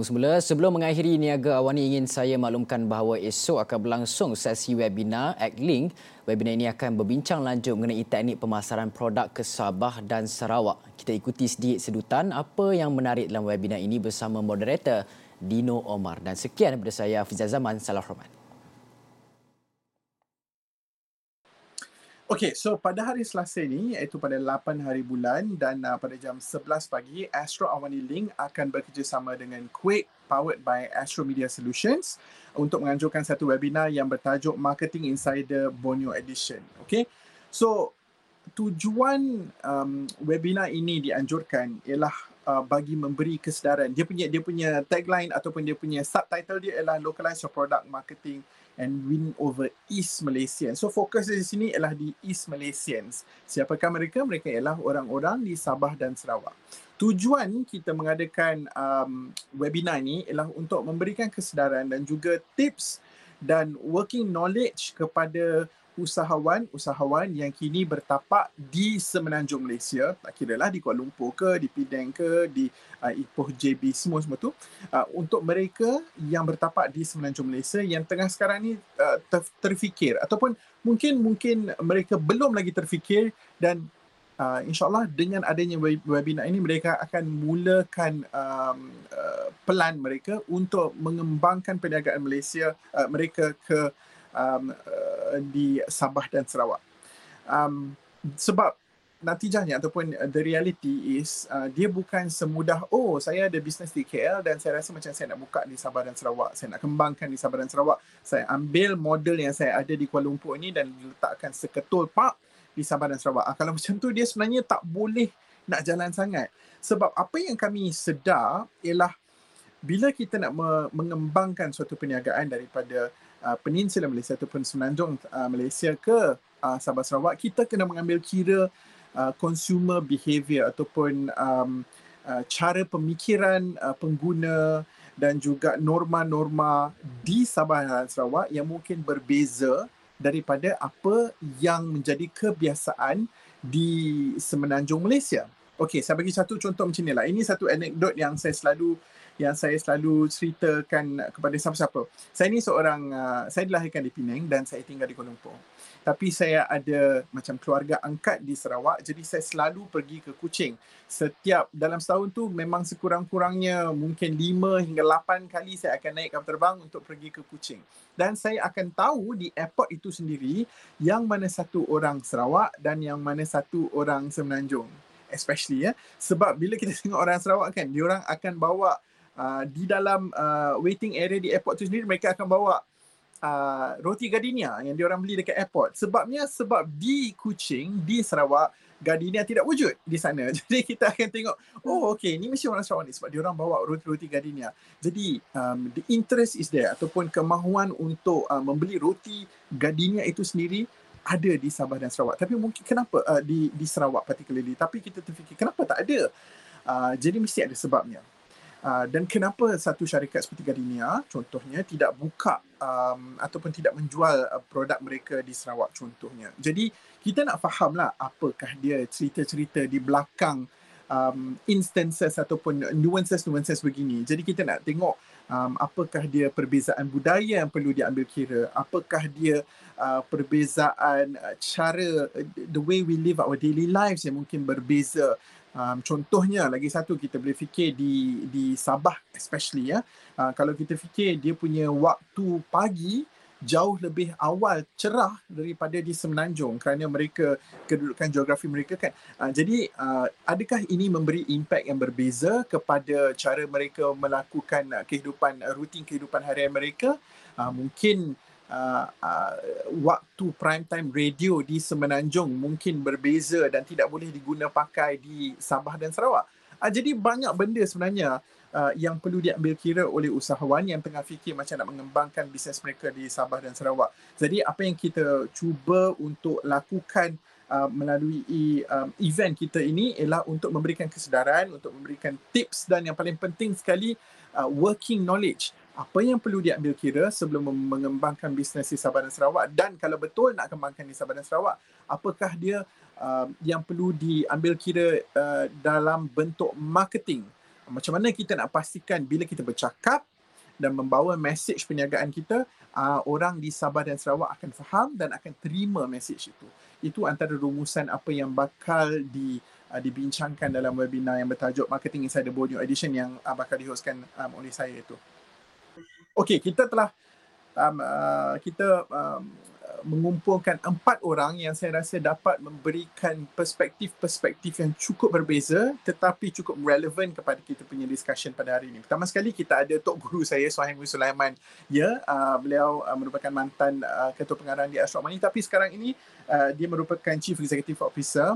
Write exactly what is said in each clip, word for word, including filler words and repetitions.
bertemu semula. Sebelum mengakhiri Niaga Awani, ingin saya maklumkan bahawa esok akan berlangsung sesi webinar AgLink. Webinar ini akan berbincang lanjut mengenai teknik pemasaran produk ke Sabah dan Sarawak. Kita ikuti sedikit sedutan apa yang menarik dalam webinar ini bersama moderator Dino Omar. Dan sekian daripada saya, Hafizah Zaman. Salam hormat. Okey, so pada hari Selasa ini, iaitu pada lapan hari bulan dan uh, pada jam sebelas pagi, Astro Awani Link akan bekerjasama dengan Quake powered by Astro Media Solutions untuk menganjurkan satu webinar yang bertajuk Marketing Insider Borneo Edition. Okey, so tujuan um, webinar ini dianjurkan ialah uh, bagi memberi kesedaran. Dia punya dia punya tagline ataupun dia punya subtitle dia ialah Localize Your Product Marketing and Win Over East Malaysians. So fokus di sini ialah di East Malaysians. Siapakah mereka? Mereka ialah orang-orang di Sabah dan Sarawak. Tujuan kita mengadakan um, webinar ini ialah untuk memberikan kesedaran dan juga tips dan working knowledge kepada usahawan-usahawan yang kini bertapak di Semenanjung Malaysia, tak kiralah di Kuala Lumpur ke, di Penang ke, di uh, Ipoh J B, semua-semua tu, uh, untuk mereka yang bertapak di Semenanjung Malaysia yang tengah sekarang ni uh, ter- terfikir ataupun mungkin mungkin mereka belum lagi terfikir dan uh, insyaAllah dengan adanya webinar ini mereka akan mulakan um, uh, pelan mereka untuk mengembangkan perniagaan Malaysia uh, mereka ke Um, uh, di Sabah dan Sarawak. Um, sebab natijahnya ataupun uh, the reality is uh, dia bukan semudah, oh saya ada bisnes di K L dan saya rasa macam saya nak buka di Sabah dan Sarawak, saya nak kembangkan di Sabah dan Sarawak, saya ambil model yang saya ada di Kuala Lumpur ini dan letakkan seketul pak di Sabah dan Sarawak. Uh, kalau macam tu dia sebenarnya tak boleh nak jalan sangat. Sebab apa yang kami sedar ialah bila kita nak me- mengembangkan suatu perniagaan daripada uh, Peninsula Malaysia ataupun Semenanjung uh, Malaysia ke uh, Sabah Sarawak, kita kena mengambil kira uh, consumer behaviour ataupun um, uh, cara pemikiran uh, pengguna dan juga norma-norma di Sabah dan Sarawak yang mungkin berbeza daripada apa yang menjadi kebiasaan di Semenanjung Malaysia. Okey, saya bagi satu contoh macam ni lah. Ini satu anekdot yang saya selalu yang saya selalu ceritakan kepada siapa-siapa. Saya ni seorang, uh, saya dilahirkan di Penang dan saya tinggal di Kuala Lumpur. Tapi saya ada macam keluarga angkat di Sarawak, jadi saya selalu pergi ke Kuching. Setiap, dalam setahun tu memang sekurang-kurangnya mungkin lima hingga lapan kali saya akan naik kapal terbang untuk pergi ke Kuching. Dan saya akan tahu di airport itu sendiri yang mana satu orang Sarawak dan yang mana satu orang Semenanjung. Especially ya, sebab bila kita tengok orang Sarawak kan, diorang akan bawa Uh, di dalam uh, waiting area di airport tu sendiri, mereka akan bawa uh, roti gardenia yang diorang beli dekat airport. Sebabnya, sebab di Kuching, di Sarawak, gardenia tidak wujud di sana. Jadi kita akan tengok, oh okey, ni mesti orang Sarawak ni sebab diorang bawa roti-roti gardenia. Jadi um, the interest is there ataupun kemahuan untuk uh, membeli roti gardenia itu sendiri ada di Sabah dan Sarawak. Tapi mungkin kenapa uh, di di Sarawak particularly, tapi kita terfikir kenapa tak ada? Uh, jadi mesti ada sebabnya. Uh, dan kenapa satu syarikat seperti Gardenia contohnya tidak buka um, ataupun tidak menjual uh, produk mereka di Sarawak contohnya. Jadi kita nak fahamlah apakah dia cerita-cerita di belakang um, instances ataupun nuances-nuances begini. Jadi kita nak tengok um, apakah dia perbezaan budaya yang perlu diambil kira, apakah dia uh, perbezaan uh, cara uh, the way we live our daily lives yang mungkin berbeza. Um, contohnya lagi satu kita boleh fikir di di Sabah especially ya. Uh, kalau kita fikir dia punya waktu pagi jauh lebih awal cerah daripada di Semenanjung kerana mereka kedudukan geografi mereka kan. Uh, jadi uh, adakah ini memberi impak yang berbeza kepada cara mereka melakukan uh, kehidupan uh, rutin kehidupan harian mereka? Uh, mungkin Uh, uh, waktu prime time radio di Semenanjung mungkin berbeza dan tidak boleh diguna pakai di Sabah dan Sarawak. Uh, jadi banyak benda sebenarnya uh, yang perlu diambil kira oleh usahawan yang tengah fikir macam nak mengembangkan bisnes mereka di Sabah dan Sarawak. Jadi apa yang kita cuba untuk lakukan uh, melalui um, event kita ini ialah untuk memberikan kesedaran, untuk memberikan tips dan yang paling penting sekali uh, working knowledge. Apa yang perlu diambil kira sebelum mengembangkan bisnes di Sabah dan Sarawak, dan kalau betul nak kembangkan di Sabah dan Sarawak, apakah dia uh, yang perlu diambil kira uh, dalam bentuk marketing. Macam mana kita nak pastikan bila kita bercakap dan membawa mesej perniagaan kita, uh, orang di Sabah dan Sarawak akan faham dan akan terima mesej itu. Itu antara rumusan apa yang bakal di uh, dibincangkan dalam webinar yang bertajuk Marketing Inside the Board New Edition yang uh, bakal dihostkan um, oleh saya itu. Okey, kita telah um, uh, kita um, mengumpulkan empat orang yang saya rasa dapat memberikan perspektif-perspektif yang cukup berbeza tetapi cukup relevan kepada kita punya discussion pada hari ini. Pertama sekali kita ada Tok Guru saya, Suhaimi Sulaiman. Ya, uh, beliau uh, merupakan mantan uh, Ketua Pengarah di Astro Money tapi sekarang ini uh, dia merupakan Chief Executive Officer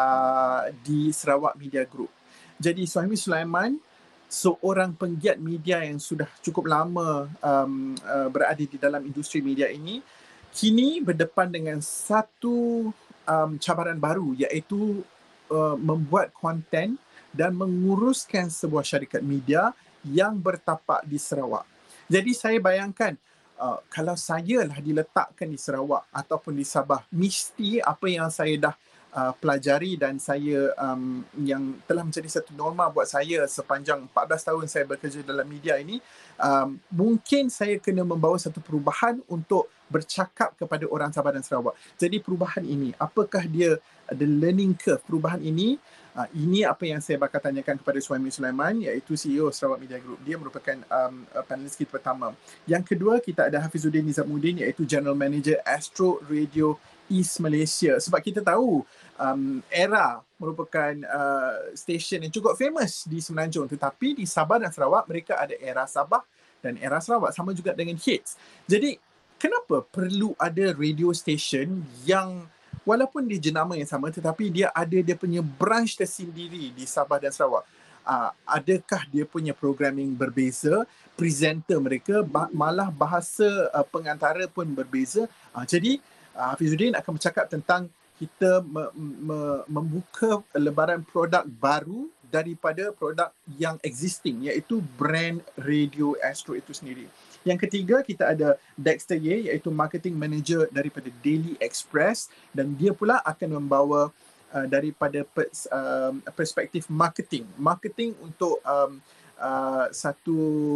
uh, di Sarawak Media Group. Jadi Suhaimi Sulaiman seorang penggiat media yang sudah cukup lama um, uh, berada di dalam industri media ini, kini berdepan dengan satu um, cabaran baru iaitu uh, membuat konten dan menguruskan sebuah syarikat media yang bertapak di Sarawak. Jadi saya bayangkan uh, kalau saya lah diletakkan di Sarawak ataupun di Sabah, mesti apa yang saya dah uh, pelajari dan saya um, yang telah menjadi satu norma buat saya sepanjang empat belas tahun saya bekerja dalam media ini, um, mungkin saya kena membawa satu perubahan untuk bercakap kepada orang Sabah dan Sarawak. Jadi perubahan ini, apakah dia the learning curve perubahan ini? Uh, ini apa yang saya bakal tanyakan kepada Suhaimi Sulaiman iaitu C E O Sarawak Media Group. Dia merupakan um, panelis kita pertama. Yang kedua, kita ada Hafizuddin Nizamuddin iaitu General Manager Astro Radio East Malaysia. Sebab kita tahu um, Era merupakan uh, stesen yang cukup famous di Semenanjung, tetapi di Sabah dan Sarawak mereka ada Era Sabah dan Era Sarawak, sama juga dengan Hits. Jadi kenapa perlu ada radio station yang walaupun dia jenama yang sama tetapi dia ada dia punya branch tersendiri di Sabah dan Sarawak? Uh, adakah dia punya programming berbeza, presenter mereka, bah- malah bahasa uh, pengantara pun berbeza? Uh, jadi uh, Hafizuddin akan bercakap tentang kita me- me- membuka lebaran produk baru daripada produk yang existing iaitu brand Radio Astro itu sendiri. Yang ketiga, kita ada Dexter Ye iaitu Marketing Manager daripada Daily Express dan dia pula akan membawa uh, daripada pers, um, perspektif marketing. Marketing untuk um, uh, satu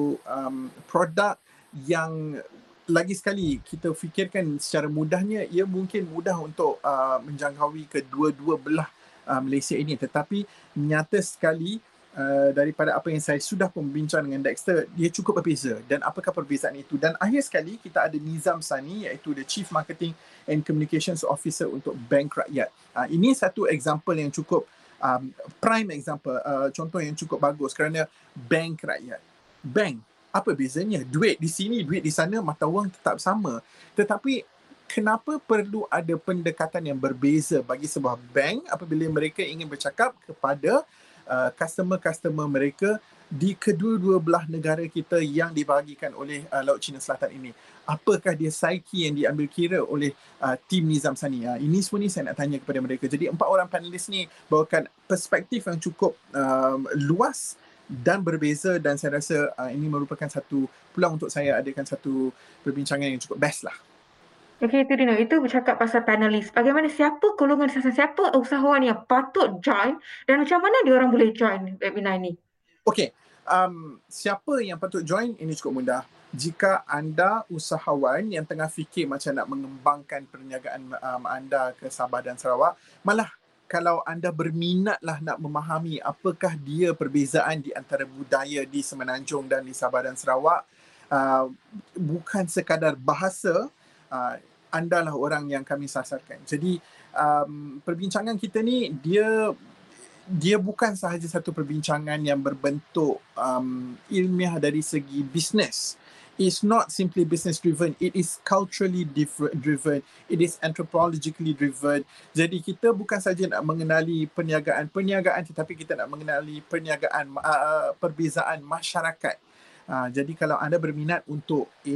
um, produk yang lagi sekali kita fikirkan secara mudahnya, ia mungkin mudah untuk uh, menjangkaui kedua-dua belah uh, Malaysia ini, tetapi nyata sekali Uh, daripada apa yang saya sudah pun bincang dengan Dexter, dia cukup berbeza. Dan apakah perbezaan itu? Dan akhir sekali kita ada Nizam Sani iaitu the Chief Marketing and Communications Officer untuk Bank Rakyat. Uh, ini satu example yang cukup um, prime example, uh, contoh yang cukup bagus kerana Bank Rakyat. Bank, apa bezanya? Duit di sini, duit di sana, mata wang tetap sama. Tetapi kenapa perlu ada pendekatan yang berbeza bagi sebuah bank apabila mereka ingin bercakap kepada Uh, customer-customer mereka di kedua-dua belah negara kita yang dibahagikan oleh uh, Laut Cina Selatan ini? Apakah dia psyche yang diambil kira oleh uh, tim Nizam Sani? Uh, ini semua ni saya nak tanya kepada mereka. Jadi empat orang panelis ni bawakan perspektif yang cukup um, luas dan berbeza, dan saya rasa uh, ini merupakan satu peluang untuk saya adakan satu perbincangan yang cukup best lah. Okey, itu Dino. Itu bercakap pasal panelis. Bagaimana, siapa golongan siapa, siapa usahawan yang patut join dan macam mana diorang boleh join webinar ini? Okey, um, siapa yang patut join? Ini cukup mudah. Jika anda usahawan yang tengah fikir macam nak mengembangkan perniagaan um, anda ke Sabah dan Sarawak, malah kalau anda berminatlah nak memahami apakah dia perbezaan di antara budaya di Semenanjung dan di Sabah dan Sarawak, uh, bukan sekadar bahasa, uh, anda lah orang yang kami sasarkan. Jadi um, perbincangan kita ni dia dia bukan sahaja satu perbincangan yang berbentuk um, ilmiah dari segi bisnes. It's not simply business driven, it is culturally different, driven, it is anthropologically driven. Jadi kita bukan saja nak mengenali perniagaan-perniagaan tetapi kita nak mengenali perniagaan uh, perbezaan masyarakat. Uh, jadi kalau anda berminat untuk A,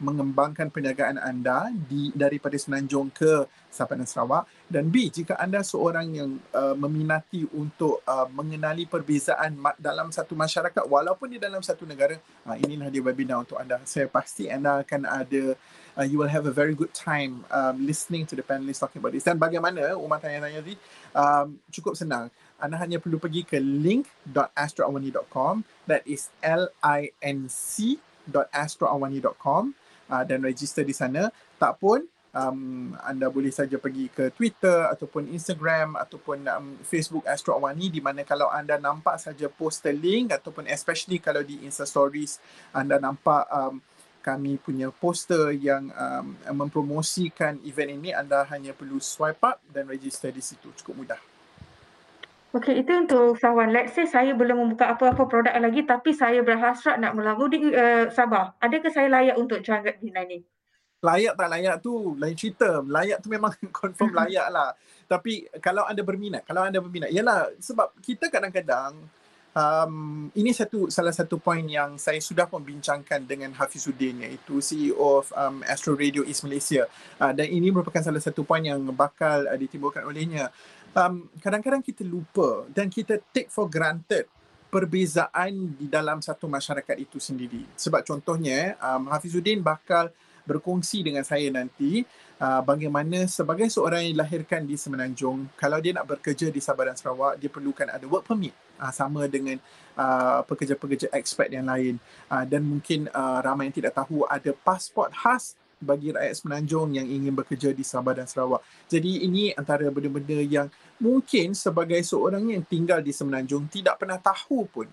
mengembangkan perniagaan anda di daripada Semenanjung ke Sabah dan Sarawak, dan B, jika anda seorang yang uh, meminati untuk uh, mengenali perbezaan ma- dalam satu masyarakat walaupun di dalam satu negara, uh, inilah dia webinar untuk anda. Saya pasti anda akan ada uh, you will have a very good time um, listening to the panelists talking about this. Dan bagaimana Umar tanya-tanya tadi, um, cukup senang. Anda hanya perlu pergi ke link dot astroawani dot com, that is L I N C dot astroawani dot com, uh, dan register di sana. Tak pun um, anda boleh saja pergi ke Twitter ataupun Instagram ataupun um, Facebook Astro Awani, di mana kalau anda nampak saja poster link ataupun especially kalau di Insta Stories anda nampak um, kami punya poster yang um, mempromosikan event ini, anda hanya perlu swipe up dan register di situ. Cukup mudah. Okey, itu untuk usahawan. Let's say saya belum membuka apa-apa produk lagi tapi saya berhasrat nak melabur di uh, Sabah. Adakah saya layak untuk join webinar ni? Layak tak layak tu lain cerita. Layak tu memang confirm layak lah. Tapi kalau anda berminat, kalau anda berminat, yalah, sebab kita kadang-kadang um, ini satu salah satu poin yang saya sudah pun bincangkan dengan Hafizuddin, iaitu C E O of um, Astro Radio East Malaysia. Uh, dan ini merupakan salah satu poin yang bakal uh, ditimbulkan olehnya. Um, kadang-kadang kita lupa dan kita take for granted perbezaan di dalam satu masyarakat itu sendiri. Sebab contohnya, um, Hafizuddin bakal berkongsi dengan saya nanti uh, bagaimana sebagai seorang yang dilahirkan di Semenanjung, kalau dia nak bekerja di Sabah dan Sarawak, dia perlukan ada work permit, uh, sama dengan uh, pekerja-pekerja expat yang lain. Uh, dan mungkin uh, ramai yang tidak tahu ada pasport khas bagi rakyat Semenanjung yang ingin bekerja di Sabah dan Sarawak. Jadi ini antara benda-benda yang mungkin sebagai seorang yang tinggal di Semenanjung tidak pernah tahu pun.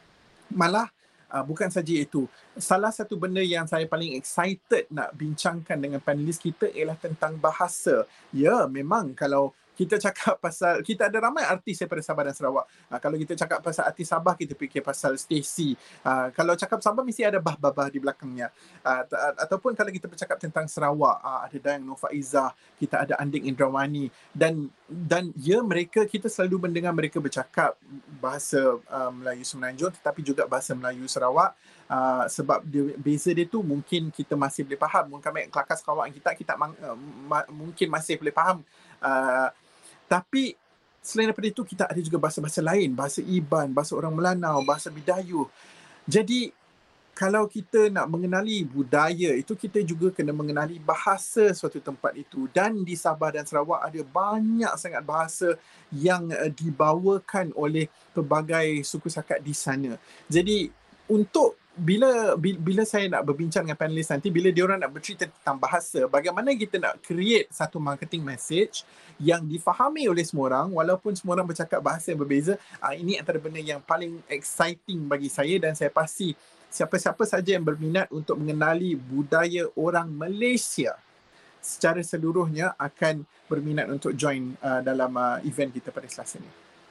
Malah uh, bukan saja itu, salah satu benda yang saya paling excited nak bincangkan dengan panelis kita ialah tentang bahasa. Ya, memang kalau kita cakap pasal, kita ada ramai artis daripada Sabah dan Sarawak. Uh, kalau kita cakap pasal artis Sabah, kita fikir pasal Stacy. Uh, kalau cakap Sabah, mesti ada bah-bah di belakangnya. Uh, ataupun kalau kita bercakap tentang Sarawak, uh, ada Dayang Nur Faizah, kita ada Andik Indrawani. Dan dan ya, mereka, kita selalu mendengar mereka bercakap bahasa uh, Melayu Semenanjung tetapi juga bahasa Melayu Sarawak. Uh, sebab dia, beza dia tu mungkin kita masih boleh faham. Mungkin kami kelakar kawan kita, kita uh, ma- mungkin masih boleh faham. Uh, Tapi selain daripada itu, kita ada juga bahasa-bahasa lain, bahasa Iban, bahasa orang Melanau, bahasa Bidayuh. Jadi kalau kita nak mengenali budaya itu, kita juga kena mengenali bahasa suatu tempat itu. Dan di Sabah dan Sarawak ada banyak sangat bahasa yang uh, dibawakan oleh pelbagai suku sakat di sana. Jadi untuk bila bila saya nak berbincang dengan panelis nanti, bila diorang nak bercerita tentang bahasa, bagaimana kita nak create satu marketing message yang difahami oleh semua orang walaupun semua orang bercakap bahasa yang berbeza, uh, ini antara benda yang paling exciting bagi saya. Dan saya pasti siapa-siapa saja yang berminat untuk mengenali budaya orang Malaysia secara seluruhnya akan berminat untuk join uh, dalam uh, event kita pada Selasa ini.